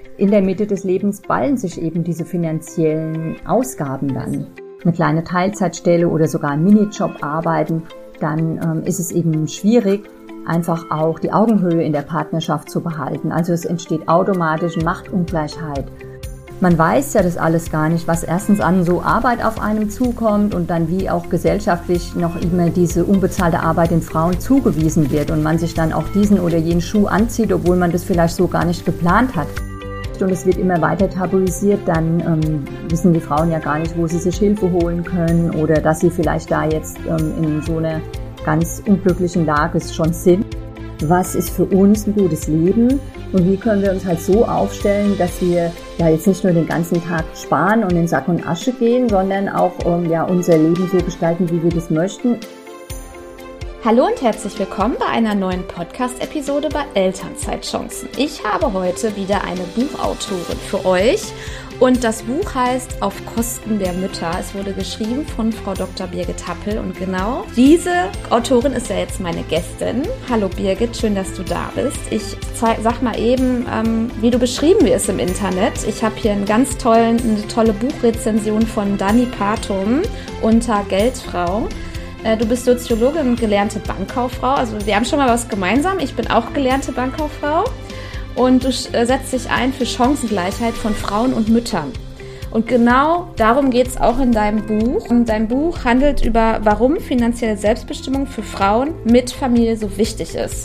In der Mitte des Lebens ballen sich eben diese finanziellen Ausgaben dann. Eine kleine Teilzeitstelle oder sogar ein Minijob arbeiten, dann ist es eben schwierig, einfach auch die Augenhöhe in der Partnerschaft zu behalten. Also es entsteht automatisch Machtungleichheit. Man weiß ja das alles gar nicht, was erstens an so Arbeit auf einem zukommt und dann wie auch gesellschaftlich noch immer diese unbezahlte Arbeit den Frauen zugewiesen wird und man sich dann auch diesen oder jenen Schuh anzieht, obwohl man das vielleicht so gar nicht geplant hat. Und es wird immer weiter tabuisiert, dann wissen die Frauen ja gar nicht, wo sie sich Hilfe holen können oder dass sie vielleicht da jetzt in so einer ganz unglücklichen Lage schon sind. Was ist für uns ein gutes Leben und wie können wir uns halt so aufstellen, dass wir ja jetzt nicht nur den ganzen Tag sparen und in Sack und Asche gehen, sondern auch unser Leben so gestalten, wie wir das möchten. Hallo und herzlich willkommen bei einer neuen Podcast-Episode bei Elternzeitchancen. Ich habe heute wieder eine Buchautorin für euch und das Buch heißt Auf Kosten der Mütter. Es wurde geschrieben von Frau Dr. Birgit Happel und genau diese Autorin ist ja jetzt meine Gästin. Hallo Birgit, schön, dass du da bist. Ich sag mal eben, wie du beschrieben wirst im Internet. Ich habe hier eine tolle Buchrezension von Dani Patum unter Geldfrau. Du bist Soziologin und gelernte Bankkauffrau, also wir haben schon mal was gemeinsam. Ich bin auch gelernte Bankkauffrau und du setzt dich ein für Chancengleichheit von Frauen und Müttern. Und genau darum geht es auch in deinem Buch. Und dein Buch handelt über, warum finanzielle Selbstbestimmung für Frauen mit Familie so wichtig ist.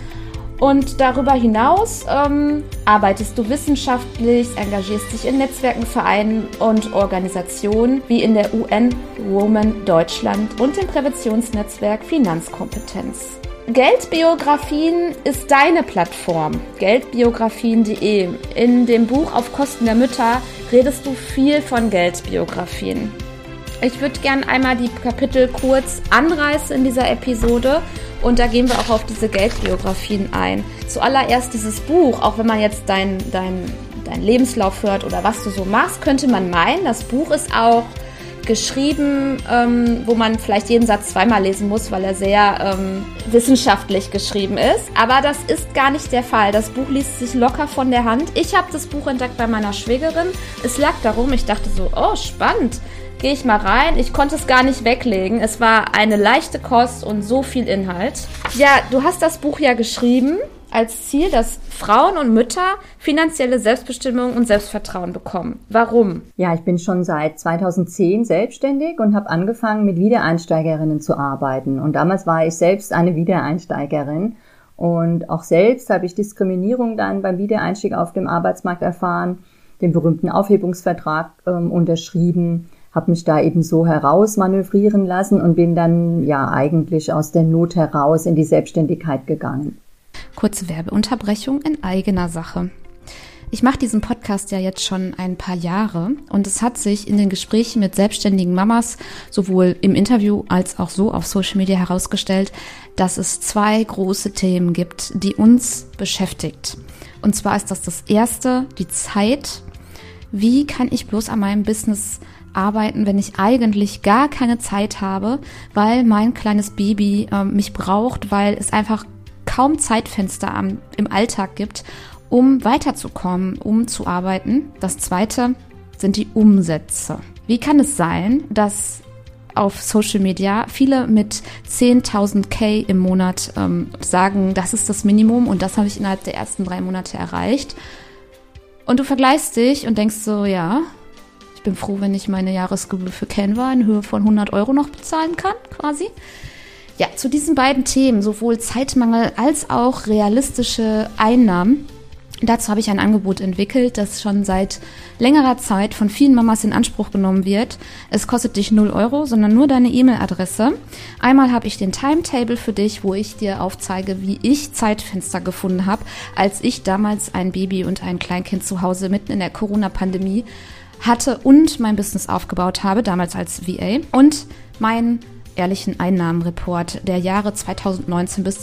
Und darüber hinaus arbeitest du wissenschaftlich, engagierst dich in Netzwerken, Vereinen und Organisationen wie in der UN Women Deutschland und im Präventionsnetzwerk Finanzkompetenz. Geldbiografien ist deine Plattform, geldbiografien.de. In dem Buch Auf Kosten der Mütter redest du viel von Geldbiografien. Ich würde gerne einmal die Kapitel kurz anreißen in dieser Episode und da gehen wir auch auf diese Geldbiografien ein. Zuallererst dieses Buch, auch wenn man jetzt deinen Lebenslauf hört oder was du so machst, könnte man meinen, das Buch ist auch geschrieben, wo man vielleicht jeden Satz zweimal lesen muss, weil er sehr wissenschaftlich geschrieben ist. Aber das ist gar nicht der Fall. Das Buch liest sich locker von der Hand. Ich habe das Buch entdeckt bei meiner Schwägerin. Es lag darum, ich dachte so, oh, spannend. Gehe ich mal rein. Ich konnte es gar nicht weglegen. Es war eine leichte Kost und so viel Inhalt. Ja, du hast das Buch ja geschrieben als Ziel, dass Frauen und Mütter finanzielle Selbstbestimmung und Selbstvertrauen bekommen. Warum? Ja, ich bin schon seit 2010 selbstständig und habe angefangen, mit Wiedereinsteigerinnen zu arbeiten. Und damals war ich selbst eine Wiedereinsteigerin. Und auch selbst habe ich Diskriminierung dann beim Wiedereinstieg auf dem Arbeitsmarkt erfahren, den berühmten Aufhebungsvertrag unterschrieben, habe mich da eben so herausmanövrieren lassen und bin dann ja eigentlich aus der Not heraus in die Selbstständigkeit gegangen. Kurze Werbeunterbrechung in eigener Sache. Ich mache diesen Podcast ja jetzt schon ein paar Jahre und es hat sich in den Gesprächen mit selbstständigen Mamas sowohl im Interview als auch so auf Social Media herausgestellt, dass es zwei große Themen gibt, die uns beschäftigt. Und zwar ist das erste, die Zeit. Wie kann ich bloß an meinem Business arbeiten, wenn ich eigentlich gar keine Zeit habe, weil mein kleines Baby mich braucht, weil es einfach kaum Zeitfenster im Alltag gibt, um weiterzukommen, um zu arbeiten. Das zweite sind die Umsätze. Wie kann es sein, dass auf Social Media viele mit 10.000 K im Monat sagen, das ist das Minimum und das habe ich innerhalb der ersten 3 Monate erreicht. Und du vergleichst dich und denkst so, ja, ich bin froh, wenn ich meine Jahresgebühr für Canva in Höhe von 100 € noch bezahlen kann, quasi. Ja, zu diesen beiden Themen, sowohl Zeitmangel als auch realistische Einnahmen, dazu habe ich ein Angebot entwickelt, das schon seit längerer Zeit von vielen Mamas in Anspruch genommen wird. Es kostet dich 0 €, sondern nur deine E-Mail-Adresse. Einmal habe ich den Timetable für dich, wo ich dir aufzeige, wie ich Zeitfenster gefunden habe, als ich damals ein Baby und ein Kleinkind zu Hause mitten in der Corona-Pandemie hatte und mein Business aufgebaut habe, damals als VA, und meinen ehrlichen Einnahmenreport der Jahre 2019 bis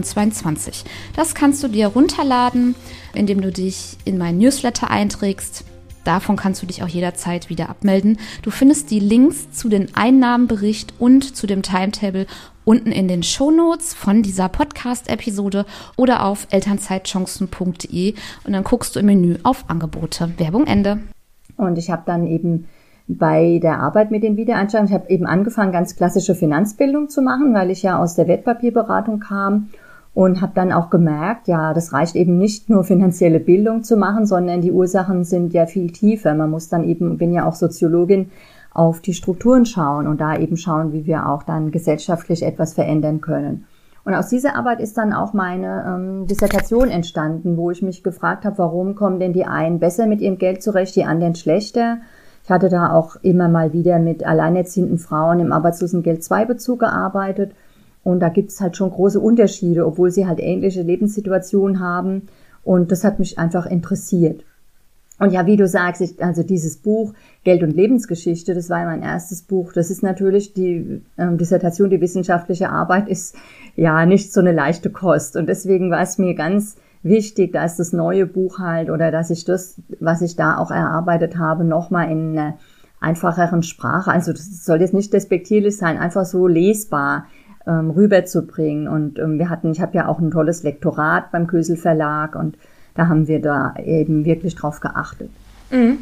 2022. Das kannst du dir runterladen, indem du dich in meinen Newsletter einträgst. Davon kannst du dich auch jederzeit wieder abmelden. Du findest die Links zu den Einnahmenbericht und zu dem Timetable unten in den Shownotes von dieser Podcast-Episode oder auf elternzeitchancen.de und dann guckst du im Menü auf Angebote. Werbung Ende. Und ich habe dann eben bei der Arbeit mit den Wiedereinsteigern, ich habe eben angefangen, ganz klassische Finanzbildung zu machen, weil ich ja aus der Wertpapierberatung kam und habe dann auch gemerkt, ja, das reicht eben nicht nur finanzielle Bildung zu machen, sondern die Ursachen sind ja viel tiefer. Man muss dann eben, bin ja auch Soziologin, auf die Strukturen schauen und da eben schauen, wie wir auch dann gesellschaftlich etwas verändern können. Und aus dieser Arbeit ist dann auch meine Dissertation entstanden, wo ich mich gefragt habe, warum kommen denn die einen besser mit ihrem Geld zurecht, die anderen schlechter. Ich hatte da auch immer mal wieder mit alleinerziehenden Frauen im Arbeitslosengeld-II-Bezug gearbeitet und da gibt es halt schon große Unterschiede, obwohl sie halt ähnliche Lebenssituationen haben und das hat mich einfach interessiert. Und ja, wie du sagst, also dieses Buch Geld und Lebensgeschichte, das war ja mein erstes Buch. Das ist natürlich die Dissertation, die wissenschaftliche Arbeit ist ja nicht so eine leichte Kost. Und deswegen war es mir ganz wichtig, dass das neue Buch halt oder dass ich das, was ich da auch erarbeitet habe, nochmal in einer einfacheren Sprache, also das soll jetzt nicht despektierlich sein, einfach so lesbar rüberzubringen. Und ich habe ja auch ein tolles Lektorat beim Kösel Verlag und da haben wir da eben wirklich drauf geachtet. Mhm.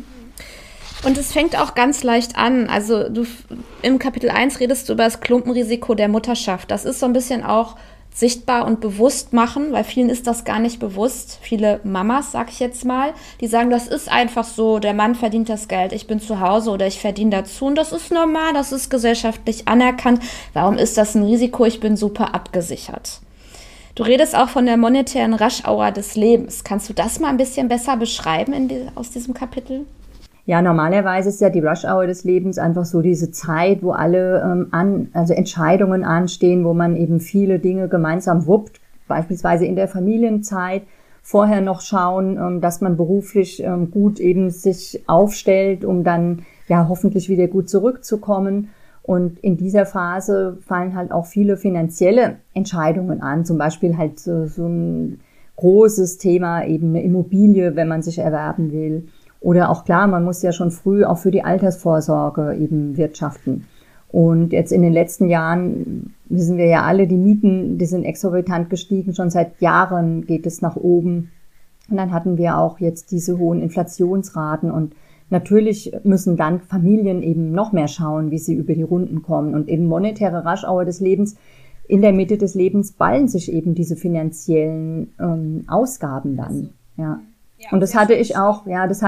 Und es fängt auch ganz leicht an. Also im Kapitel 1 redest du über das Klumpenrisiko der Mutterschaft. Das ist so ein bisschen auch sichtbar und bewusst machen, weil vielen ist das gar nicht bewusst. Viele Mamas, sag ich jetzt mal, die sagen, das ist einfach so, der Mann verdient das Geld, ich bin zu Hause oder ich verdiene dazu und das ist normal, das ist gesellschaftlich anerkannt. Warum ist das ein Risiko? Ich bin super abgesichert. Du redest auch von der monetären Rush-Hour des Lebens. Kannst du das mal ein bisschen besser beschreiben aus diesem Kapitel? Ja, normalerweise ist ja die Rush-Hour des Lebens einfach so diese Zeit, wo alle also Entscheidungen anstehen, wo man eben viele Dinge gemeinsam wuppt, beispielsweise in der Familienzeit. Vorher noch schauen, dass man beruflich gut eben sich aufstellt, um dann ja hoffentlich wieder gut zurückzukommen. Und in dieser Phase fallen halt auch viele finanzielle Entscheidungen an, zum Beispiel halt so ein großes Thema, eben eine Immobilie, wenn man sich erwerben will. Oder auch klar, man muss ja schon früh auch für die Altersvorsorge eben wirtschaften. Und jetzt in den letzten Jahren wissen wir ja alle, die Mieten, die sind exorbitant gestiegen, schon seit Jahren geht es nach oben. Und dann hatten wir auch jetzt diese hohen Inflationsraten und natürlich müssen dann Familien eben noch mehr schauen, wie sie über die Runden kommen. Und eben monetäre Rush-Hour des Lebens, in der Mitte des Lebens ballen sich eben diese finanziellen Ausgaben dann. Ja. Und das hatte ich auch,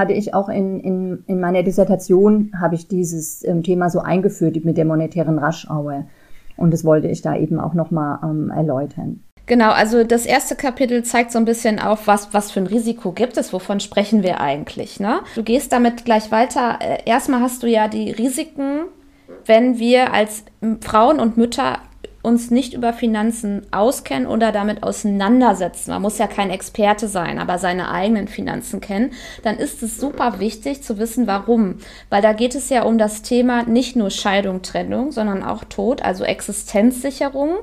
in meiner Dissertation habe ich dieses Thema so eingeführt mit der monetären Rush-Hour. Und das wollte ich da eben auch nochmal erläutern. Genau, also das erste Kapitel zeigt so ein bisschen auf, was für ein Risiko gibt es, wovon sprechen wir eigentlich, ne? Du gehst damit gleich weiter. Erstmal hast du ja die Risiken, wenn wir als Frauen und Mütter uns nicht über Finanzen auskennen oder damit auseinandersetzen. Man muss ja kein Experte sein, aber seine eigenen Finanzen kennen. Dann ist es super wichtig zu wissen, warum. Weil da geht es ja um das Thema nicht nur Scheidung, Trennung, sondern auch Tod, also Existenzsicherung.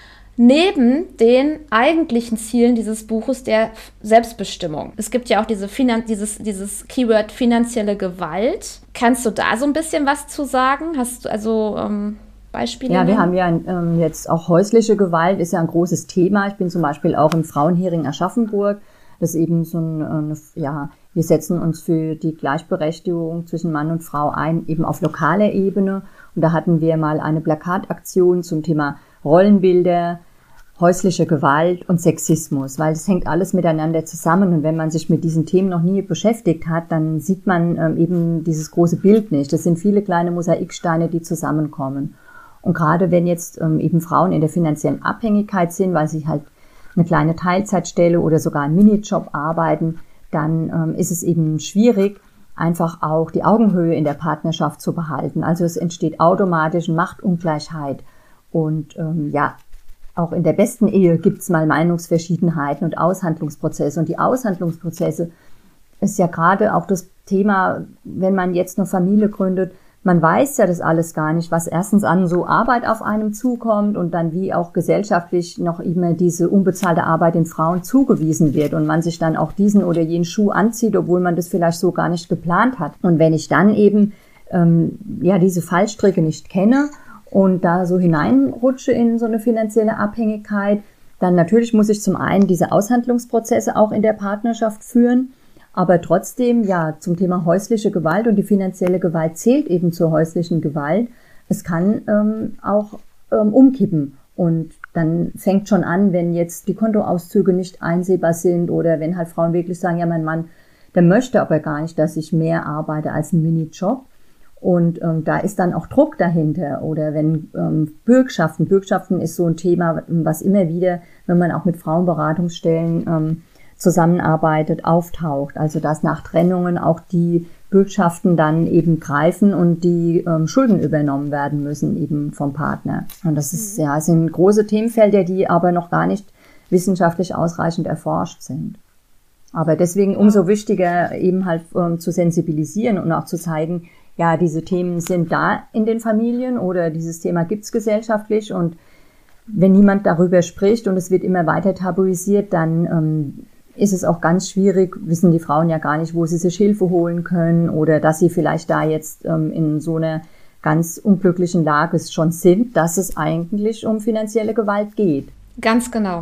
Neben den eigentlichen Zielen dieses Buches der Selbstbestimmung. Es gibt ja auch dieses Keyword finanzielle Gewalt. Kannst du da so ein bisschen was zu sagen? Hast du also Beispiele? Ja, wir haben ja jetzt auch häusliche Gewalt, ist ja ein großes Thema. Ich bin zum Beispiel auch im Frauenhearing Aschaffenburg. Das ist eben so wir setzen uns für die Gleichberechtigung zwischen Mann und Frau ein, eben auf lokaler Ebene. Und da hatten wir mal eine Plakataktion zum Thema Rollenbilder, häusliche Gewalt und Sexismus, weil das hängt alles miteinander zusammen und wenn man sich mit diesen Themen noch nie beschäftigt hat, dann sieht man eben dieses große Bild nicht. Das sind viele kleine Mosaiksteine, die zusammenkommen. Und gerade wenn jetzt eben Frauen in der finanziellen Abhängigkeit sind, weil sie halt eine kleine Teilzeitstelle oder sogar einen Minijob arbeiten, dann ist es eben schwierig, einfach auch die Augenhöhe in der Partnerschaft zu behalten. Also es entsteht automatisch Machtungleichheit und auch in der besten Ehe gibt es mal Meinungsverschiedenheiten und Aushandlungsprozesse. Und die Aushandlungsprozesse ist ja gerade auch das Thema, wenn man jetzt eine Familie gründet, man weiß ja das alles gar nicht, was erstens an so Arbeit auf einem zukommt und dann wie auch gesellschaftlich noch immer diese unbezahlte Arbeit den Frauen zugewiesen wird und man sich dann auch diesen oder jenen Schuh anzieht, obwohl man das vielleicht so gar nicht geplant hat. Und wenn ich dann eben diese Fallstricke nicht kenne und da so hineinrutsche in so eine finanzielle Abhängigkeit, dann natürlich muss ich zum einen diese Aushandlungsprozesse auch in der Partnerschaft führen, aber trotzdem, ja, zum Thema häusliche Gewalt und die finanzielle Gewalt zählt eben zur häuslichen Gewalt. Es kann auch umkippen und dann fängt schon an, wenn jetzt die Kontoauszüge nicht einsehbar sind oder wenn halt Frauen wirklich sagen, ja, mein Mann, der möchte aber gar nicht, dass ich mehr arbeite als ein Minijob. Und da ist dann auch Druck dahinter. Oder wenn Bürgschaften ist so ein Thema, was immer wieder, wenn man auch mit Frauenberatungsstellen zusammenarbeitet, auftaucht. Also dass nach Trennungen auch die Bürgschaften dann eben greifen und die Schulden übernommen werden müssen eben vom Partner. Und das ist sind große Themenfelder, die aber noch gar nicht wissenschaftlich ausreichend erforscht sind. Aber deswegen umso wichtiger eben halt zu sensibilisieren und auch zu zeigen, ja, diese Themen sind da in den Familien oder dieses Thema gibt's gesellschaftlich und wenn niemand darüber spricht und es wird immer weiter tabuisiert, dann ist es auch ganz schwierig, wissen die Frauen ja gar nicht, wo sie sich Hilfe holen können oder dass sie vielleicht da jetzt in so einer ganz unglücklichen Lage schon sind, dass es eigentlich um finanzielle Gewalt geht. Ganz genau.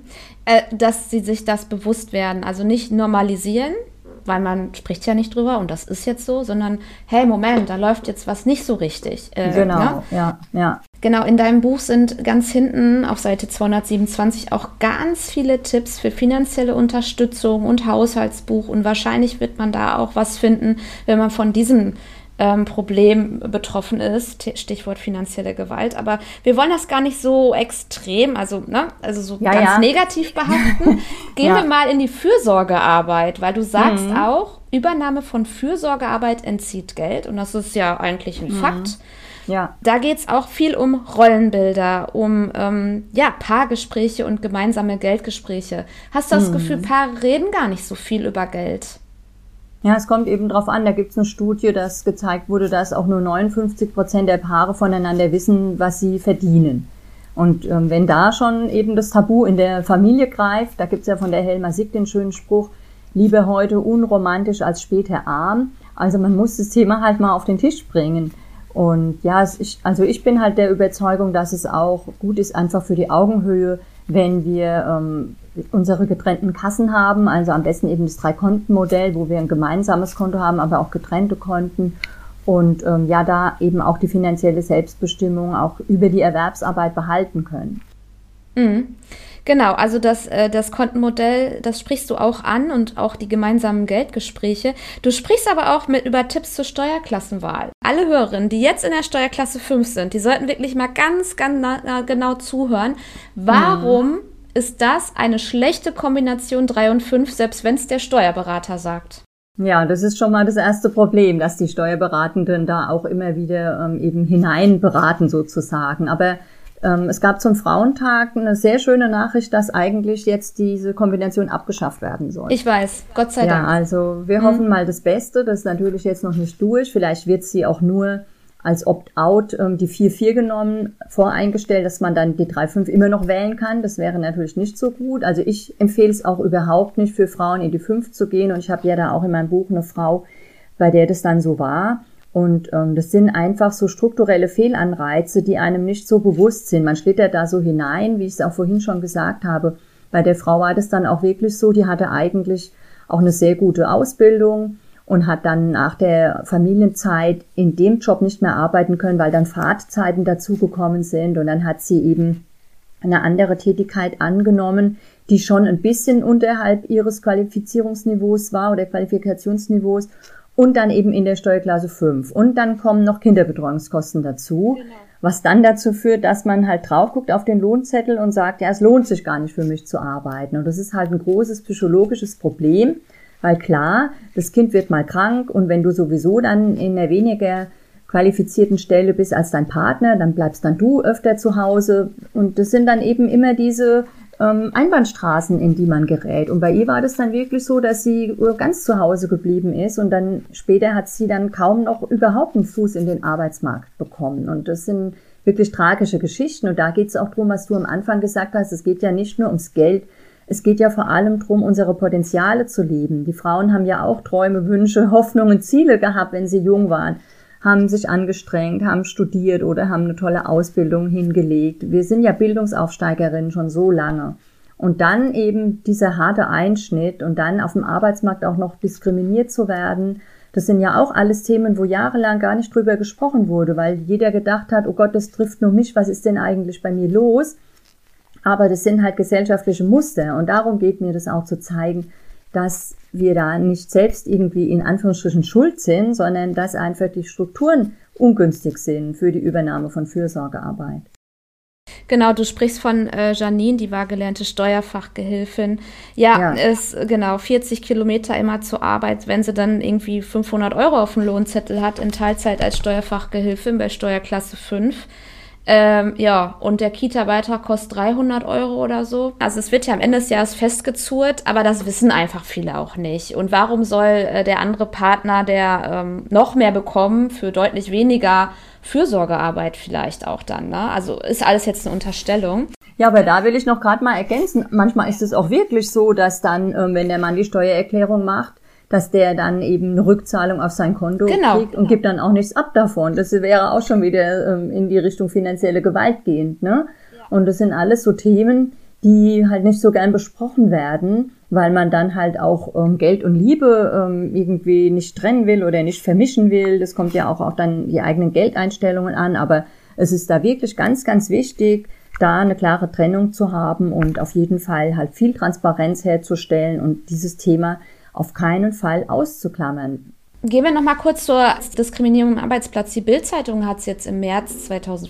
Dass sie sich das bewusst werden, also nicht normalisieren, weil man spricht ja nicht drüber und das ist jetzt so, sondern hey, Moment, da läuft jetzt was nicht so richtig. Genau, ja. Genau, in deinem Buch sind ganz hinten auf Seite 227 auch ganz viele Tipps für finanzielle Unterstützung und Haushaltsbuch und wahrscheinlich wird man da auch was finden, wenn man von diesem Problem betroffen ist, Stichwort finanzielle Gewalt, aber wir wollen das gar nicht so extrem, also ganz negativ behaften. Gehen wir mal in die Fürsorgearbeit, weil du sagst auch, Übernahme von Fürsorgearbeit entzieht Geld und das ist ja eigentlich ein Fakt. Ja. Da geht es auch viel um Rollenbilder, um Paargespräche und gemeinsame Geldgespräche. Hast du das Gefühl, Paare reden gar nicht so viel über Geld? Ja, es kommt eben drauf an, da gibt's eine Studie, dass gezeigt wurde, dass auch nur 59% der Paare voneinander wissen, was sie verdienen. Und wenn da schon eben das Tabu in der Familie greift, da gibt's ja von der Helma Sick den schönen Spruch, lieber heute unromantisch als später arm. Also man muss das Thema halt mal auf den Tisch bringen. Und ja, ich bin halt der Überzeugung, dass es auch gut ist, einfach für die Augenhöhe, wenn wir unsere getrennten Kassen haben, also am besten eben das 3-Konten-Modell, wo wir ein gemeinsames Konto haben, aber auch getrennte Konten und da eben auch die finanzielle Selbstbestimmung auch über die Erwerbsarbeit behalten können. Genau, also das Kontenmodell, das sprichst du auch an und auch die gemeinsamen Geldgespräche. Du sprichst aber auch über Tipps zur Steuerklassenwahl. Alle Hörerinnen, die jetzt in der Steuerklasse 5 sind, die sollten wirklich mal ganz genau zuhören. Warum ist das eine schlechte Kombination 3 und 5, selbst wenn es der Steuerberater sagt? Ja, das ist schon mal das erste Problem, dass die Steuerberatenden da auch immer wieder eben hineinberaten sozusagen. Aber es gab zum Frauentag eine sehr schöne Nachricht, dass eigentlich jetzt diese Kombination abgeschafft werden soll. Ich weiß, Gott sei Dank. Ja, also wir hoffen mal das Beste. Das ist natürlich jetzt noch nicht durch. Vielleicht wird sie auch nur als Opt-out die 4-4 genommen, voreingestellt, dass man dann die 3-5 immer noch wählen kann. Das wäre natürlich nicht so gut. Also ich empfehle es auch überhaupt nicht für Frauen in die 5 zu gehen. Und ich habe ja da auch in meinem Buch eine Frau, bei der das dann so war. Und das sind einfach so strukturelle Fehlanreize, die einem nicht so bewusst sind. Man schlittert da so hinein, wie ich es auch vorhin schon gesagt habe. Bei der Frau war das dann auch wirklich so, die hatte eigentlich auch eine sehr gute Ausbildung und hat dann nach der Familienzeit in dem Job nicht mehr arbeiten können, weil dann Fahrtzeiten dazugekommen sind. Und dann hat sie eben eine andere Tätigkeit angenommen, die schon ein bisschen unterhalb ihres Qualifizierungsniveaus war oder Qualifikationsniveaus. Und dann eben in der Steuerklasse 5. Und dann kommen noch Kinderbetreuungskosten dazu, was dann dazu führt, dass man halt drauf guckt auf den Lohnzettel und sagt, ja, es lohnt sich gar nicht für mich zu arbeiten. Und das ist halt ein großes psychologisches Problem, weil klar, das Kind wird mal krank und wenn du sowieso dann in einer weniger qualifizierten Stelle bist als dein Partner, dann bleibst dann du öfter zu Hause. Und das sind dann eben immer diese Einbahnstraßen, in die man gerät. Und bei ihr war das dann wirklich so, dass sie ganz zu Hause geblieben ist und dann später hat sie dann kaum noch überhaupt einen Fuß in den Arbeitsmarkt bekommen. Und das sind wirklich tragische Geschichten. Und da geht es auch darum, was du am Anfang gesagt hast, es geht ja nicht nur ums Geld, es geht ja vor allem darum, unsere Potenziale zu leben. Die Frauen haben ja auch Träume, Wünsche, Hoffnungen, Ziele gehabt, wenn sie jung waren. haben sich angestrengt, haben studiert oder haben eine tolle Ausbildung hingelegt. Wir sind ja Bildungsaufsteigerinnen schon so lange. Und dann eben dieser harte Einschnitt und dann auf dem Arbeitsmarkt auch noch diskriminiert zu werden, das sind ja auch alles Themen, wo jahrelang gar nicht drüber gesprochen wurde, weil jeder gedacht hat, oh Gott, das trifft nur mich, was ist denn eigentlich bei mir los? Aber das sind halt gesellschaftliche Muster und darum geht mir das auch zu zeigen, dass wir da nicht selbst irgendwie in Anführungsstrichen schuld sind, sondern dass einfach die Strukturen ungünstig sind für die Übernahme von Fürsorgearbeit. Genau, du sprichst von Janine, die war gelernte Steuerfachgehilfin. Ja, ist genau 40 Kilometer immer zur Arbeit, wenn sie dann irgendwie 500 € auf dem Lohnzettel hat in Teilzeit als Steuerfachgehilfin bei Steuerklasse 5. Und der Kita-Beitrag kostet 300 € oder so. Also es wird ja am Ende des Jahres festgezurrt, aber das wissen einfach viele auch nicht. Und warum soll der andere Partner, der noch mehr bekommen, für deutlich weniger Fürsorgearbeit vielleicht auch dann, ne? Also ist alles jetzt eine Unterstellung. Ja, aber da will ich noch gerade mal ergänzen. Manchmal ist es auch wirklich so, dass dann, wenn der Mann die Steuererklärung macht, dass der dann eben eine Rückzahlung auf sein Konto kriegt und gibt dann auch nichts ab davon. Das wäre auch schon wieder in die Richtung finanzielle Gewalt gehend, ne? Ja. Und das sind alles so Themen, die halt nicht so gern besprochen werden, weil man dann halt auch Geld und Liebe irgendwie nicht trennen will oder nicht vermischen will. Das kommt ja auch auf dann die eigenen Geldeinstellungen an, aber es ist da wirklich ganz, ganz wichtig, da eine klare Trennung zu haben und auf jeden Fall halt viel Transparenz herzustellen und dieses Thema auf keinen Fall auszuklammern. Gehen wir noch mal kurz zur Diskriminierung am Arbeitsplatz. Die Bild-Zeitung hat es jetzt im März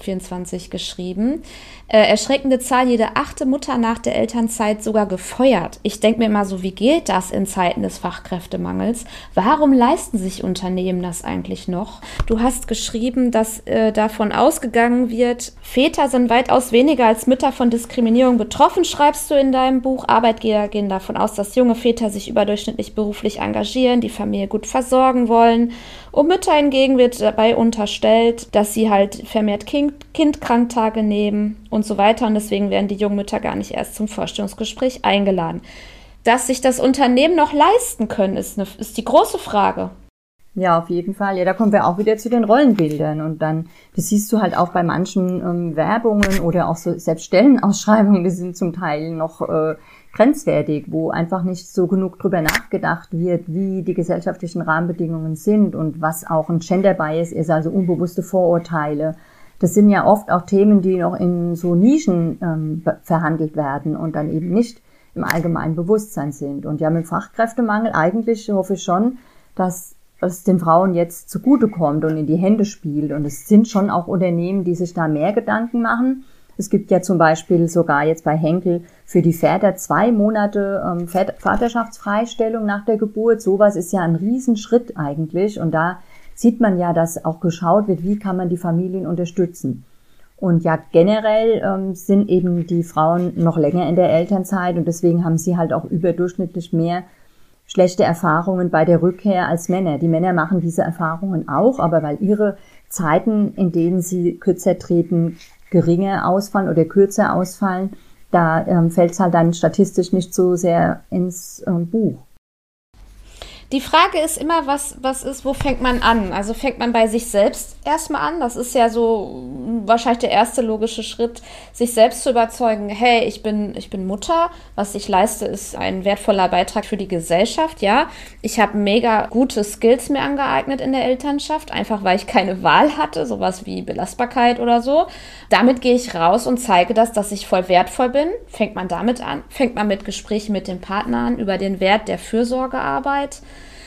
2024 geschrieben. Erschreckende Zahl, jede 8. Mutter nach der Elternzeit sogar gefeuert. Ich denke mir immer so, wie geht das in Zeiten des Fachkräftemangels? Warum leisten sich Unternehmen das eigentlich noch? Du hast geschrieben, dass davon ausgegangen wird, Väter sind weitaus weniger als Mütter von Diskriminierung betroffen, schreibst du in deinem Buch. Arbeitgeber gehen davon aus, dass junge Väter sich überdurchschnittlich beruflich engagieren, die Familie gut versorgen wollen. Und Mütter hingegen wird dabei unterstellt, dass sie halt vermehrt Kindkranktage nehmen und so weiter. Und deswegen werden die jungen Mütter gar nicht erst zum Vorstellungsgespräch eingeladen. Dass sich das Unternehmen noch leisten können, ist die große Frage. Ja, auf jeden Fall. Ja, da kommen wir auch wieder zu den Rollenbildern. Und dann, das siehst du halt auch bei manchen Werbungen oder auch so selbst Stellenausschreibungen, die sind zum Teil noch grenzwertig, wo einfach nicht so genug drüber nachgedacht wird, wie die gesellschaftlichen Rahmenbedingungen sind und was auch ein Gender Bias ist, also unbewusste Vorurteile. Das sind ja oft auch Themen, die noch in so Nischen verhandelt werden und dann eben nicht im allgemeinen Bewusstsein sind. Und ja, mit dem Fachkräftemangel eigentlich hoffe ich schon, dass es den Frauen jetzt zugutekommt und in die Hände spielt. Und es sind schon auch Unternehmen, die sich da mehr Gedanken machen. Es gibt ja zum Beispiel sogar jetzt bei Henkel für die Väter 2 Monate Vaterschaftsfreistellung nach der Geburt. Sowas ist ja ein Riesenschritt eigentlich. Und da sieht man ja, dass auch geschaut wird, wie kann man die Familien unterstützen. Und ja, generell sind eben die Frauen noch länger in der Elternzeit und deswegen haben sie halt auch überdurchschnittlich mehr schlechte Erfahrungen bei der Rückkehr als Männer. Die Männer machen diese Erfahrungen auch, aber weil ihre Zeiten, in denen sie kürzer treten, geringer ausfallen oder kürzer ausfallen, da fällt es halt dann statistisch nicht so sehr ins Buch. Die Frage ist immer, wo fängt man an? Also fängt man bei sich selbst erstmal an? Das ist ja so wahrscheinlich der erste logische Schritt, sich selbst zu überzeugen, hey, ich bin Mutter, was ich leiste, ist ein wertvoller Beitrag für die Gesellschaft, ja. Ich habe mega gute Skills mir angeeignet in der Elternschaft, einfach weil ich keine Wahl hatte, sowas wie Belastbarkeit oder so. Damit gehe ich raus und zeige dass ich voll wertvoll bin. Fängt man damit an? Fängt man mit Gesprächen mit dem Partner an über den Wert der Fürsorgearbeit?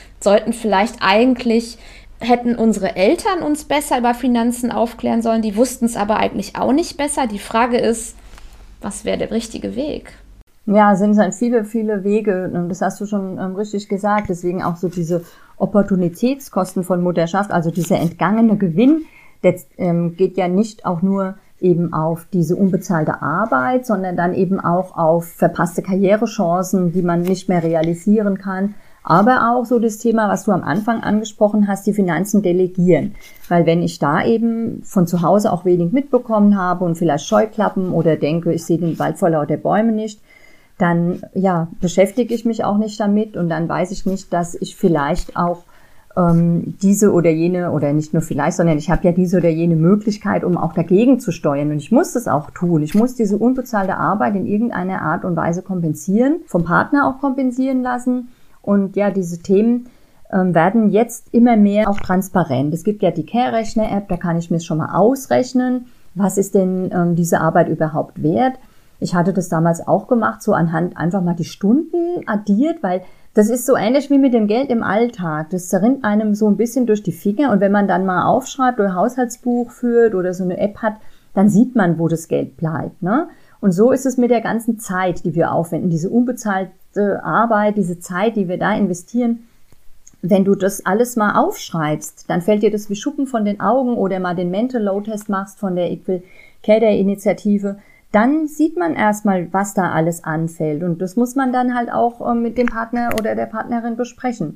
Hätten unsere Eltern uns besser über Finanzen aufklären sollen, die wussten es aber eigentlich auch nicht besser. Die Frage ist, was wäre der richtige Weg? Ja, es sind halt viele, viele Wege, das hast du schon richtig gesagt, deswegen auch so diese Opportunitätskosten von Mutterschaft, also dieser entgangene Gewinn, der geht ja nicht auch nur eben auf diese unbezahlte Arbeit, sondern dann eben auch auf verpasste Karrierechancen, die man nicht mehr realisieren kann. Aber auch so das Thema, was du am Anfang angesprochen hast, die Finanzen delegieren. Weil wenn ich da eben von zu Hause auch wenig mitbekommen habe und vielleicht Scheuklappen oder denke, ich sehe den Wald vor lauter Bäume nicht, dann ja beschäftige ich mich auch nicht damit und dann weiß ich nicht, dass ich vielleicht auch diese oder jene, oder nicht nur vielleicht, sondern ich habe ja diese oder jene Möglichkeit, um auch dagegen zu steuern. Und ich muss das auch tun. Ich muss diese unbezahlte Arbeit in irgendeiner Art und Weise kompensieren, vom Partner auch kompensieren lassen. Und ja, diese Themen werden jetzt immer mehr auch transparent. Es gibt ja die Care-Rechner-App, da kann ich mir schon mal ausrechnen, was ist denn diese Arbeit überhaupt wert. Ich hatte das damals auch gemacht, so anhand einfach mal die Stunden addiert, weil das ist so ähnlich wie mit dem Geld im Alltag. Das zerrinnt einem so ein bisschen durch die Finger und wenn man dann mal aufschreibt oder Haushaltsbuch führt oder so eine App hat, dann sieht man, wo das Geld bleibt, ne? Und so ist es mit der ganzen Zeit, die wir aufwenden, diese unbezahlte Arbeit, diese Zeit, die wir da investieren. Wenn du das alles mal aufschreibst, dann fällt dir das wie Schuppen von den Augen oder mal den Mental Load Test machst von der Equal Care Initiative, dann sieht man erstmal, was da alles anfällt. Und das muss man dann halt auch mit dem Partner oder der Partnerin besprechen.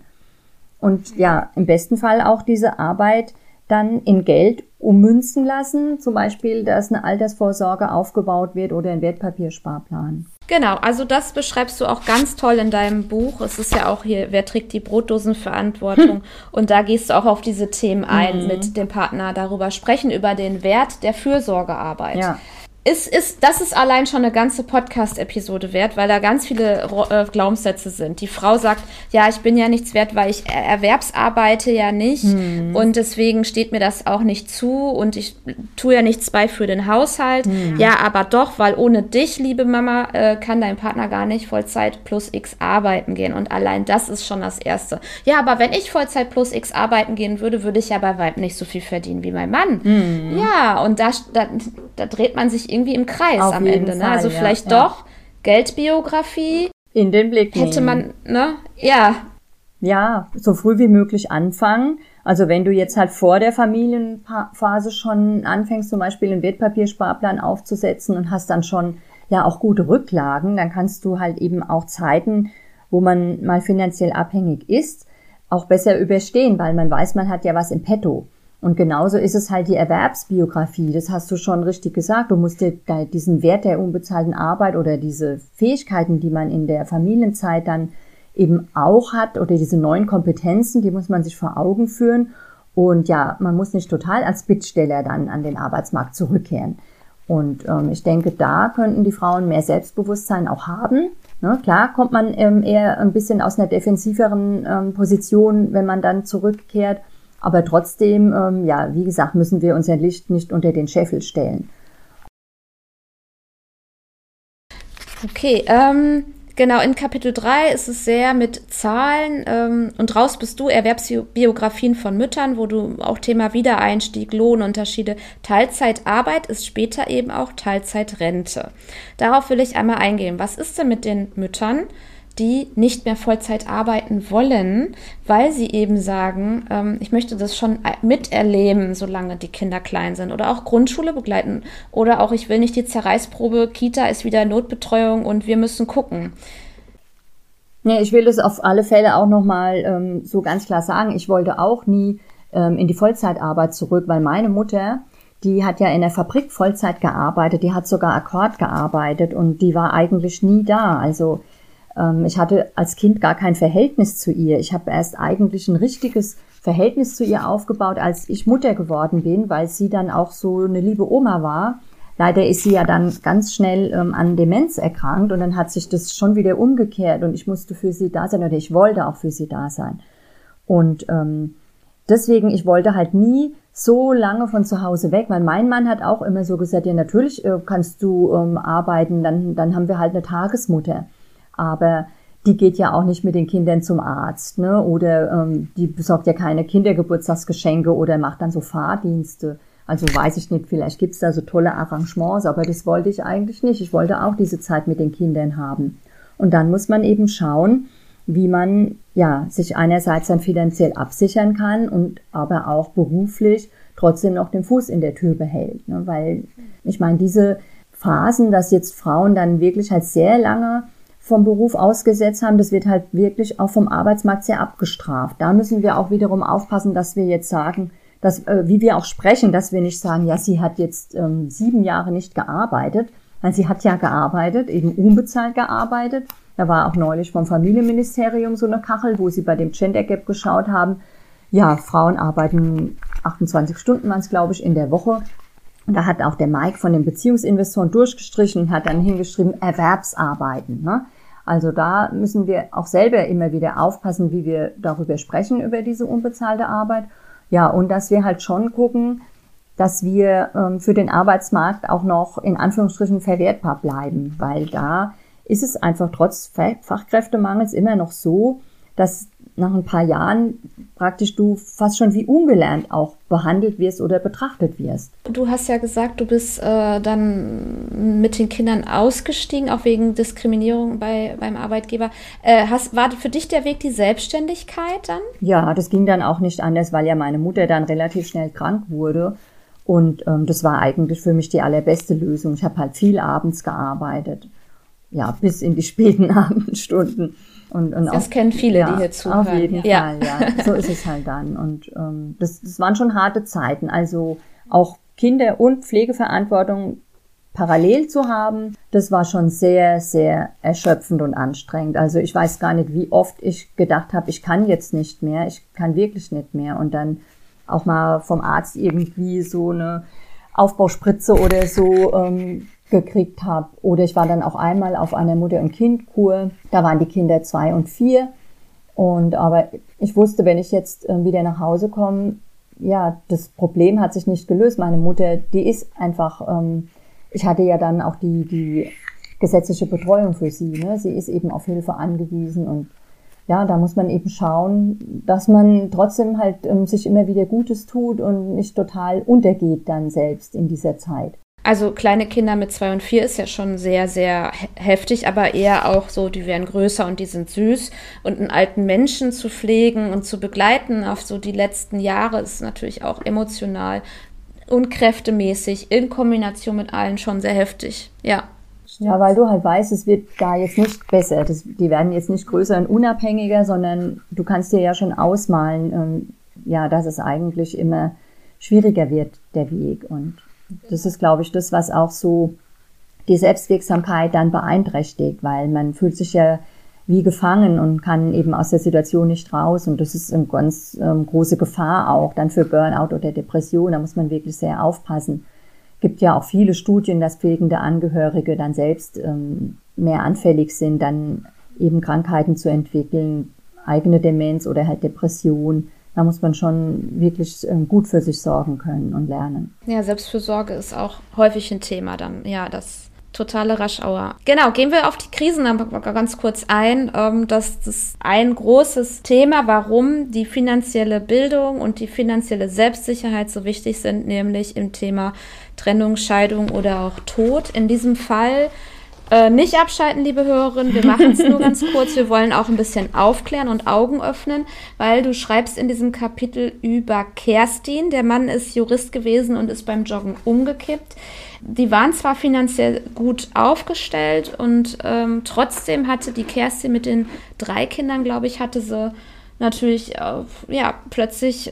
Und ja, im besten Fall auch diese Arbeit dann in Geld ummünzen lassen, zum Beispiel, dass eine Altersvorsorge aufgebaut wird oder ein Wertpapiersparplan. Genau, also das beschreibst du auch ganz toll in deinem Buch. Es ist ja auch hier, wer trägt die Brotdosenverantwortung? Und da gehst du auch auf diese Themen ein, mit dem Partner darüber sprechen, über den Wert der Fürsorgearbeit. Ja. Das ist allein schon eine ganze Podcast-Episode wert, weil da ganz viele Glaubenssätze sind. Die Frau sagt, ja, ich bin ja nichts wert, weil ich erwerbsarbeite ja nicht und deswegen steht mir das auch nicht zu und ich tue ja nichts bei für den Haushalt. Ja, aber doch, weil ohne dich, liebe Mama, kann dein Partner gar nicht Vollzeit plus X arbeiten gehen und allein das ist schon das Erste. Ja, aber wenn ich Vollzeit plus X arbeiten gehen würde, würde ich ja bei weitem nicht so viel verdienen wie mein Mann. Ja, und da dreht man sich irgendwie im Kreis auf am Ende. Fall, ne? Also vielleicht doch Geldbiografie in den Blick hätte man, ne? Ja. Ja, so früh wie möglich anfangen. Also wenn du jetzt halt vor der Familienphase schon anfängst, zum Beispiel einen Wertpapiersparplan aufzusetzen und hast dann schon ja auch gute Rücklagen, dann kannst du halt eben auch Zeiten, wo man mal finanziell abhängig ist, auch besser überstehen, weil man weiß, man hat ja was im Petto. Und genauso ist es halt die Erwerbsbiografie. Das hast du schon richtig gesagt. Du musst dir diesen Wert der unbezahlten Arbeit oder diese Fähigkeiten, die man in der Familienzeit dann eben auch hat oder diese neuen Kompetenzen, die muss man sich vor Augen führen. Und ja, man muss nicht total als Bittsteller dann an den Arbeitsmarkt zurückkehren. Und ich denke, da könnten die Frauen mehr Selbstbewusstsein auch haben. Ne, klar kommt man eher ein bisschen aus einer defensiveren Position, wenn man dann zurückkehrt. Aber trotzdem, ja, wie gesagt, müssen wir unser Licht nicht unter den Scheffel stellen. Okay, genau, in Kapitel 3 ist es sehr mit Zahlen und raus bist du, Erwerbsbiografien von Müttern, wo du auch Thema Wiedereinstieg, Lohnunterschiede, Teilzeitarbeit ist später eben auch Teilzeitrente. Darauf will ich einmal eingehen. Was ist denn mit den Müttern, die nicht mehr Vollzeit arbeiten wollen, weil sie eben sagen, ich möchte das schon miterleben, solange die Kinder klein sind oder auch Grundschule begleiten oder auch ich will nicht die Zerreißprobe, Kita ist wieder Notbetreuung und wir müssen gucken. Ja, ich will das auf alle Fälle auch nochmal so ganz klar sagen. Ich wollte auch nie in die Vollzeitarbeit zurück, weil meine Mutter, die hat ja in der Fabrik Vollzeit gearbeitet, die hat sogar Akkord gearbeitet und die war eigentlich nie da. Also ich hatte als Kind gar kein Verhältnis zu ihr. Ich habe erst eigentlich ein richtiges Verhältnis zu ihr aufgebaut, als ich Mutter geworden bin, weil sie dann auch so eine liebe Oma war. Leider ist sie ja dann ganz schnell an Demenz erkrankt und dann hat sich das schon wieder umgekehrt und ich musste für sie da sein oder ich wollte auch für sie da sein. Und deswegen, ich wollte halt nie so lange von zu Hause weg, weil mein Mann hat auch immer so gesagt, ja natürlich kannst du arbeiten, dann haben wir halt eine Tagesmutter. Aber die geht ja auch nicht mit den Kindern zum Arzt, ne? Oder die besorgt ja keine Kindergeburtstagsgeschenke oder macht dann so Fahrdienste. Also weiß ich nicht, vielleicht gibt's da so tolle Arrangements, aber das wollte ich eigentlich nicht. Ich wollte auch diese Zeit mit den Kindern haben. Und dann muss man eben schauen, wie man ja sich einerseits dann finanziell absichern kann und aber auch beruflich trotzdem noch den Fuß in der Tür behält. Ne? Weil ich meine, diese Phasen, dass jetzt Frauen dann wirklich halt sehr lange vom Beruf ausgesetzt haben, das wird halt wirklich auch vom Arbeitsmarkt sehr abgestraft. Da müssen wir auch wiederum aufpassen, dass wir jetzt sagen, dass, wie wir auch sprechen, dass wir nicht sagen, ja, sie hat jetzt 7 Jahre nicht gearbeitet, weil sie hat ja gearbeitet, eben unbezahlt gearbeitet. Da war auch neulich vom Familienministerium so eine Kachel, wo sie bei dem Gender Gap geschaut haben. Ja, Frauen arbeiten 28 Stunden, waren es, glaube ich, in der Woche. Und da hat auch der Mike von den Beziehungsinvestoren durchgestrichen und hat dann hingeschrieben, Erwerbsarbeiten. Ne? Also da müssen wir auch selber immer wieder aufpassen, wie wir darüber sprechen, über diese unbezahlte Arbeit. Ja, und dass wir halt schon gucken, dass wir für den Arbeitsmarkt auch noch in Anführungsstrichen verwertbar bleiben, weil da ist es einfach trotz Fachkräftemangels immer noch so, dass nach ein paar Jahren praktisch du fast schon wie ungelernt auch behandelt wirst oder betrachtet wirst. Du hast ja gesagt, du bist dann mit den Kindern ausgestiegen, auch wegen Diskriminierung beim Arbeitgeber. War für dich der Weg die Selbstständigkeit dann? Ja, das ging dann auch nicht anders, weil ja meine Mutter dann relativ schnell krank wurde. Und das war eigentlich für mich die allerbeste Lösung. Ich habe halt viel abends gearbeitet. Ja, bis in die späten Abendstunden. Und das kennen viele, die hier zuhören. Auf jeden Fall, ja. So ist es halt dann. Und das waren schon harte Zeiten. Also auch Kinder- und Pflegeverantwortung parallel zu haben, das war schon sehr, sehr erschöpfend und anstrengend. Also ich weiß gar nicht, wie oft ich gedacht habe, ich kann jetzt nicht mehr, ich kann wirklich nicht mehr. Und dann auch mal vom Arzt irgendwie so eine Aufbauspritze oder so gekriegt habe. Oder ich war dann auch einmal auf einer Mutter- und Kindkur. Da waren die Kinder 2 und 4. Aber ich wusste, wenn ich jetzt wieder nach Hause komme, ja, das Problem hat sich nicht gelöst. Meine Mutter, die ist einfach, ich hatte ja dann auch die gesetzliche Betreuung für sie. Ne? Sie ist eben auf Hilfe angewiesen und ja, da muss man eben schauen, dass man trotzdem halt sich immer wieder Gutes tut und nicht total untergeht dann selbst in dieser Zeit. Also kleine Kinder mit 2 und 4 ist ja schon sehr, sehr heftig, aber eher auch so, die werden größer und die sind süß. Und einen alten Menschen zu pflegen und zu begleiten auf so die letzten Jahre ist natürlich auch emotional und kräftemäßig in Kombination mit allen schon sehr heftig, ja. Ja, weil du halt weißt, es wird da jetzt nicht besser. Die werden jetzt nicht größer und unabhängiger, sondern du kannst dir ja schon ausmalen, ja, dass es eigentlich immer schwieriger wird, der Weg. Und das ist, glaube ich, das, was auch so die Selbstwirksamkeit dann beeinträchtigt, weil man fühlt sich ja wie gefangen und kann eben aus der Situation nicht raus. Und das ist eine ganz große Gefahr auch dann für Burnout oder Depression. Da muss man wirklich sehr aufpassen. Gibt ja auch viele Studien, dass pflegende Angehörige dann selbst mehr anfällig sind, dann eben Krankheiten zu entwickeln, eigene Demenz oder halt Depression. Da muss man schon wirklich gut für sich sorgen können und lernen. Ja, Selbstfürsorge ist auch häufig ein Thema dann. Ja, das totale Rush-Hour. Genau, gehen wir auf die Krisen dann ganz kurz ein. Das ist ein großes Thema, warum die finanzielle Bildung und die finanzielle Selbstsicherheit so wichtig sind, nämlich im Thema Trennung, Scheidung oder auch Tod. In diesem Fall nicht abschalten, liebe Hörerinnen, wir machen es nur ganz kurz. Wir wollen auch ein bisschen aufklären und Augen öffnen, weil du schreibst in diesem Kapitel über Kerstin. Der Mann ist Jurist gewesen und ist beim Joggen umgekippt. Die waren zwar finanziell gut aufgestellt und trotzdem hatte die Kerstin mit den 3 Kindern, glaube ich, hatte sie natürlich plötzlich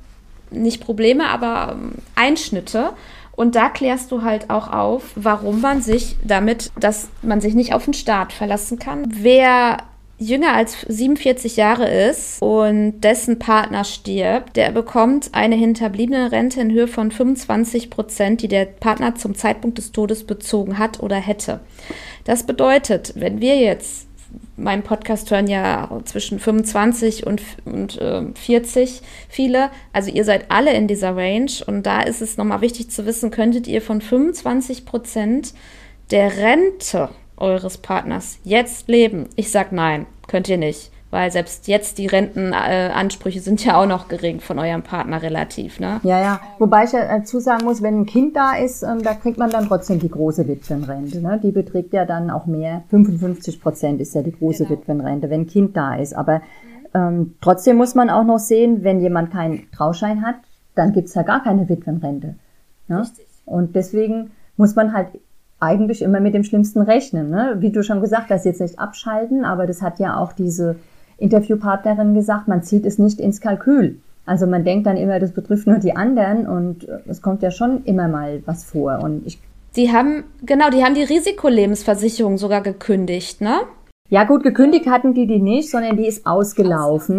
nicht Probleme, aber Einschnitte. Und da klärst du halt auch auf, warum dass man sich nicht auf den Staat verlassen kann. Wer jünger als 47 Jahre ist und dessen Partner stirbt, der bekommt eine Hinterbliebenenrente in Höhe von 25%, die der Partner zum Zeitpunkt des Todes bezogen hat oder hätte. Das bedeutet, wenn wir jetzt, meinen Podcast hören ja zwischen 25 und 40 viele, also ihr seid alle in dieser Range und da ist es nochmal wichtig zu wissen, könntet ihr von 25% der Rente eures Partners jetzt leben? Ich sag nein, könnt ihr nicht, weil selbst jetzt die Rentenansprüche sind ja auch noch gering von eurem Partner relativ, ne? Ja, wobei ich ja dazu sagen muss, wenn ein Kind da ist, da kriegt man dann trotzdem die große Witwenrente, ne? Die beträgt ja dann auch mehr, 55% ist ja die große Witwenrente, wenn ein Kind da ist, aber trotzdem muss man auch noch sehen, wenn jemand keinen Trauschein hat, dann gibt's ja gar keine Witwenrente, ne? Richtig. Und deswegen muss man halt eigentlich immer mit dem Schlimmsten rechnen, ne? Wie du schon gesagt hast, jetzt nicht abschalten, aber das hat ja auch diese Interviewpartnerin gesagt, man zieht es nicht ins Kalkül. Also man denkt dann immer, das betrifft nur die anderen und es kommt ja schon immer mal was vor. Und die haben die Risikolebensversicherung sogar gekündigt, ne? Ja gut, gekündigt hatten die nicht, sondern die ist ausgelaufen.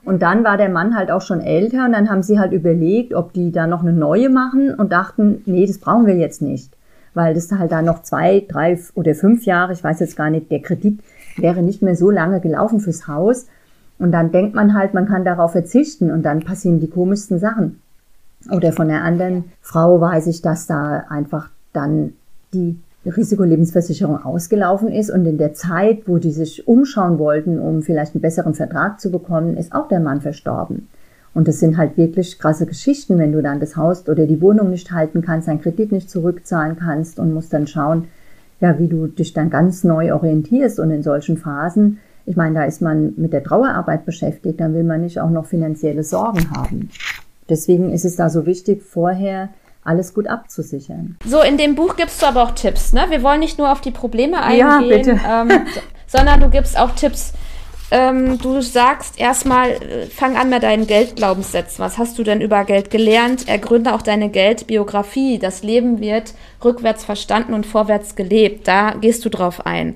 Und dann war der Mann halt auch schon älter und dann haben sie halt überlegt, ob die da noch eine neue machen und dachten, nee, das brauchen wir jetzt nicht. Weil das halt da noch 2, 3 oder 5 Jahre, ich weiß jetzt gar nicht, der Kredit wäre nicht mehr so lange gelaufen fürs Haus. Und dann denkt man halt, man kann darauf verzichten und dann passieren die komischsten Sachen. Oder von der anderen Frau weiß ich, dass da einfach dann die Risikolebensversicherung ausgelaufen ist und in der Zeit, wo die sich umschauen wollten, um vielleicht einen besseren Vertrag zu bekommen, ist auch der Mann verstorben. Und das sind halt wirklich krasse Geschichten, wenn du dann das Haus oder die Wohnung nicht halten kannst, deinen Kredit nicht zurückzahlen kannst und musst dann schauen, ja, wie du dich dann ganz neu orientierst. Und in solchen Phasen, ich meine, da ist man mit der Trauerarbeit beschäftigt, dann will man nicht auch noch finanzielle Sorgen haben. Deswegen ist es da so wichtig, vorher alles gut abzusichern. So, in dem Buch gibst du aber auch Tipps, ne? Wir wollen nicht nur auf die Probleme eingehen, ja, bitte. Sondern du gibst auch Tipps. Du sagst erstmal, fang an mit deinen Geldglaubenssätzen. Was hast du denn über Geld gelernt? Ergründe auch deine Geldbiografie. Das Leben wird rückwärts verstanden und vorwärts gelebt. Da gehst du drauf ein.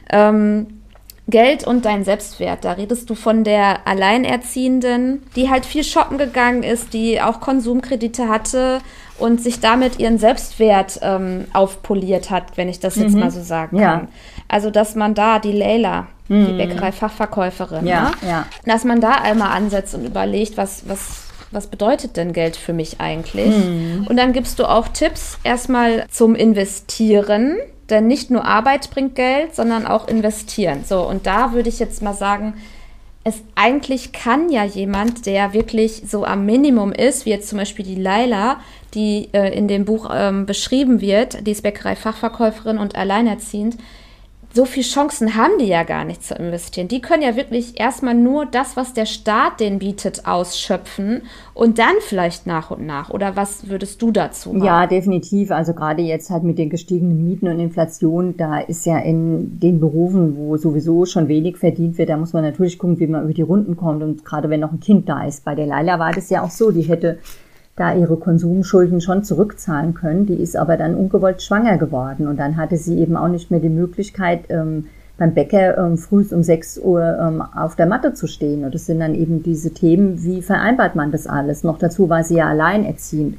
Geld und dein Selbstwert. Da redest du von der Alleinerziehenden, die halt viel shoppen gegangen ist, die auch Konsumkredite hatte und sich damit ihren Selbstwert aufpoliert hat, wenn ich das jetzt mal so sagen kann. Ja. Also, dass man da, die Leila, die Bäckerei-Fachverkäuferin, ja, ne? Ja. Dass man da einmal ansetzt und überlegt, was bedeutet denn Geld für mich eigentlich? Und dann gibst du auch Tipps erstmal zum Investieren, denn nicht nur Arbeit bringt Geld, sondern auch investieren. So, und da würde ich jetzt mal sagen, eigentlich kann ja jemand, der wirklich so am Minimum ist, wie jetzt zum Beispiel die Laila, die in dem Buch beschrieben wird, die ist Bäckerei-Fachverkäuferin und alleinerziehend, so viele Chancen haben die ja gar nicht zu investieren. Die können ja wirklich erstmal nur das, was der Staat denen bietet, ausschöpfen und dann vielleicht nach und nach. Oder was würdest du dazu sagen? Ja, definitiv. Also gerade jetzt halt mit den gestiegenen Mieten und Inflation, da ist ja in den Berufen, wo sowieso schon wenig verdient wird, da muss man natürlich gucken, wie man über die Runden kommt. Und gerade wenn noch ein Kind da ist. Bei der Laila war das ja auch so, die hätte da ihre Konsumschulden schon zurückzahlen können. Die ist aber dann ungewollt schwanger geworden und dann hatte sie eben auch nicht mehr die Möglichkeit, beim Bäcker früh um 6 Uhr auf der Matte zu stehen. Und das sind dann eben diese Themen, wie vereinbart man das alles? Noch dazu war sie ja alleinerziehend.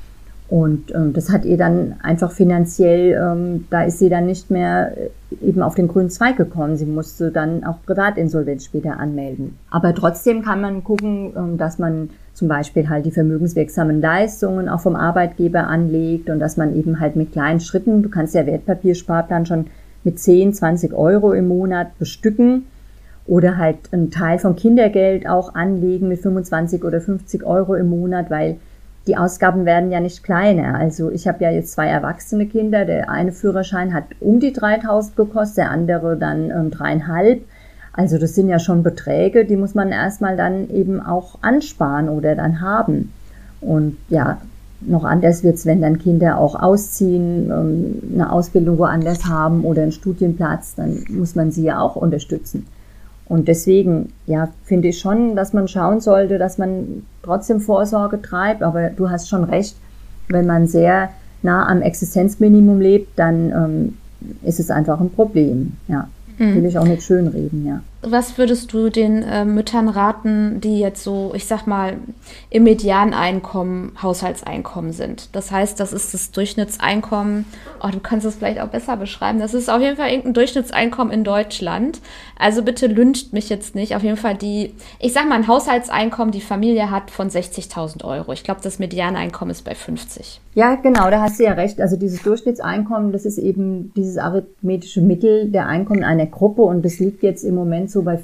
Und das hat ihr dann einfach finanziell, da ist sie dann nicht mehr eben auf den grünen Zweig gekommen. Sie musste dann auch Privatinsolvenz später anmelden. Aber trotzdem kann man gucken, dass man zum Beispiel halt die vermögenswirksamen Leistungen auch vom Arbeitgeber anlegt und dass man eben halt mit kleinen Schritten, du kannst ja Wertpapiersparplan schon mit 10, 20 Euro im Monat bestücken oder halt einen Teil vom Kindergeld auch anlegen mit 25 oder 50 Euro im Monat, weil die Ausgaben werden ja nicht kleiner. Also ich habe ja jetzt 2 erwachsene Kinder. Der eine Führerschein hat um die 3.000 gekostet, der andere dann 3.500. Also das sind ja schon Beträge, die muss man erstmal dann eben auch ansparen oder dann haben. Und ja, noch anders wird's, wenn dann Kinder auch ausziehen, eine Ausbildung woanders haben oder einen Studienplatz, dann muss man sie ja auch unterstützen. Und deswegen, ja, finde ich schon, dass man schauen sollte, dass man trotzdem Vorsorge treibt. Aber du hast schon recht, wenn man sehr nah am Existenzminimum lebt, dann ist es einfach ein Problem, ja. Will ich auch nicht schönreden, ja. Was würdest du den Müttern raten, die jetzt so, ich sag mal, im Medianeinkommen, Haushaltseinkommen sind? Das heißt, das ist das Durchschnittseinkommen, du kannst es vielleicht auch besser beschreiben, das ist auf jeden Fall irgendein Durchschnittseinkommen in Deutschland. Also bitte lyncht mich jetzt nicht. Auf jeden Fall ich sag mal, ein Haushaltseinkommen, die Familie hat von 60.000 Euro. Ich glaube, das Medianeinkommen ist bei 50. Ja, genau, da hast du ja recht. Also dieses Durchschnittseinkommen, das ist eben dieses arithmetische Mittel der Einkommen einer Gruppe und das liegt jetzt im Moment so bei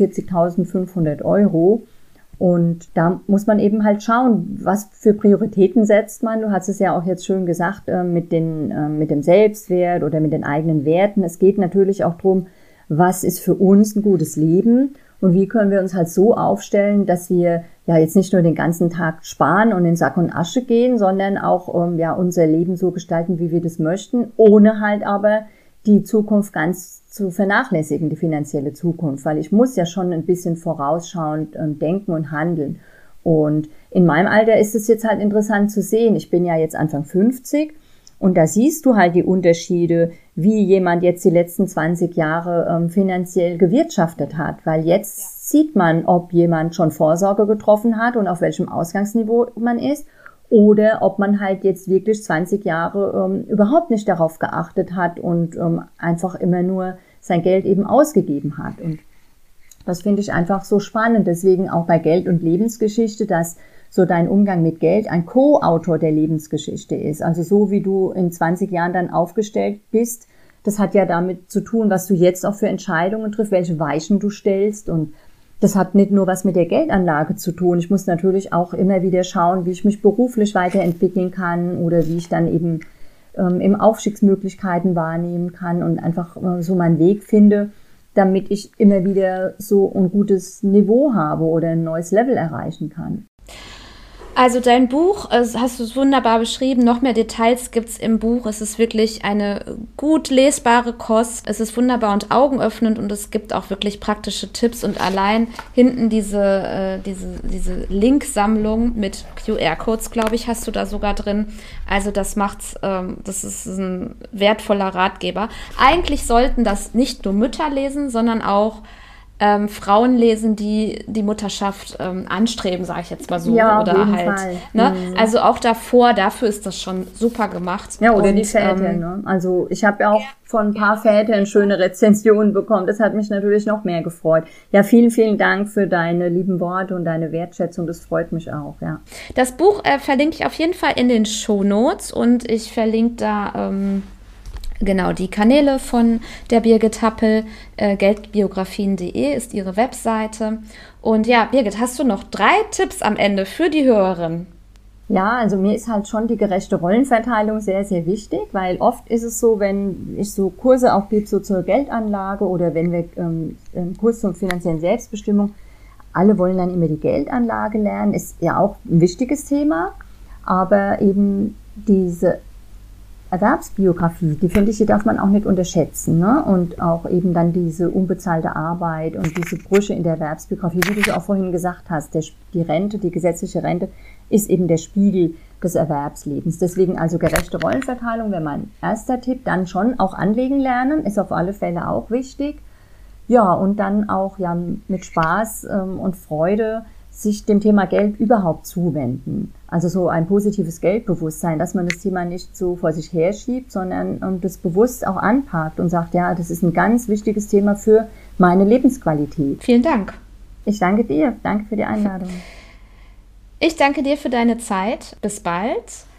44.500 Euro. Und da muss man eben halt schauen, was für Prioritäten setzt man. Du hast es ja auch jetzt schön gesagt, mit dem Selbstwert oder mit den eigenen Werten. Es geht natürlich auch darum, was ist für uns ein gutes Leben und wie können wir uns halt so aufstellen, dass wir ja jetzt nicht nur den ganzen Tag sparen und in Sack und Asche gehen, sondern auch unser Leben so gestalten, wie wir das möchten, ohne halt aber die Zukunft ganz zu vernachlässigen, die finanzielle Zukunft, weil ich muss ja schon ein bisschen vorausschauend denken und handeln. Und in meinem Alter ist es jetzt halt interessant zu sehen. Ich bin ja jetzt Anfang 50 und da siehst du halt die Unterschiede, wie jemand jetzt die letzten 20 Jahre finanziell gewirtschaftet hat, weil jetzt sieht man, ob jemand schon Vorsorge getroffen hat und auf welchem Ausgangsniveau man ist oder ob man halt jetzt wirklich 20 Jahre überhaupt nicht darauf geachtet hat und einfach immer nur sein Geld eben ausgegeben hat. Und das finde ich einfach so spannend. Deswegen auch bei Geld und Lebensgeschichte, dass so dein Umgang mit Geld ein Co-Autor der Lebensgeschichte ist. Also so wie du in 20 Jahren dann aufgestellt bist, das hat ja damit zu tun, was du jetzt auch für Entscheidungen triffst, welche Weichen du stellst. Und das hat nicht nur was mit der Geldanlage zu tun. Ich muss natürlich auch immer wieder schauen, wie ich mich beruflich weiterentwickeln kann oder wie ich dann eben im Aufstiegsmöglichkeiten wahrnehmen kann und einfach so meinen Weg finde, damit ich immer wieder so ein gutes Niveau habe oder ein neues Level erreichen kann. Also dein Buch, hast du es wunderbar beschrieben, noch mehr Details gibt's im Buch. Es ist wirklich eine gut lesbare Kost. Es ist wunderbar und augenöffnend und es gibt auch wirklich praktische Tipps. Und allein hinten diese Linksammlung mit QR-Codes, glaube ich, hast du da sogar drin. Also das macht's, das ist ein wertvoller Ratgeber. Eigentlich sollten das nicht nur Mütter lesen, sondern auch Frauen lesen, die die Mutterschaft anstreben, sage ich jetzt mal so. Ja, oder auf jeden halt, Fall. Ne? Also auch dafür ist das schon super gemacht. Ja, oder die Väter. Ne? Also ich habe ja auch von ein paar Vätern schöne Rezensionen bekommen. Das hat mich natürlich noch mehr gefreut. Ja, vielen, vielen Dank für deine lieben Worte und deine Wertschätzung. Das freut mich auch, ja. Das Buch verlinke ich auf jeden Fall in den Shownotes und ich verlinke da genau, die Kanäle von der Birgit Happel, geldbiografien.de ist ihre Webseite. Und ja, Birgit, hast du noch 3 Tipps am Ende für die Hörerin? Ja, also mir ist halt schon die gerechte Rollenverteilung sehr, sehr wichtig, weil oft ist es so, wenn ich so Kurse auch gebe, so zur Geldanlage oder wenn wir einen Kurs zur finanziellen Selbstbestimmung, alle wollen dann immer die Geldanlage lernen, ist ja auch ein wichtiges Thema, aber eben diese Erwerbsbiografie, die finde ich, die darf man auch nicht unterschätzen, ne? Und auch eben dann diese unbezahlte Arbeit und diese Brüche in der Erwerbsbiografie, wie du es auch vorhin gesagt hast, die Rente, die gesetzliche Rente ist eben der Spiegel des Erwerbslebens. Deswegen also gerechte Rollenverteilung wäre mein erster Tipp. Dann schon auch anlegen lernen, ist auf alle Fälle auch wichtig. Ja, und dann auch ja mit Spaß und Freude sich dem Thema Geld überhaupt zuwenden. Also so ein positives Geldbewusstsein, dass man das Thema nicht so vor sich herschiebt, sondern das bewusst auch anpackt und sagt, ja, das ist ein ganz wichtiges Thema für meine Lebensqualität. Vielen Dank. Ich danke dir. Danke für die Einladung. Ich danke dir für deine Zeit. Bis bald.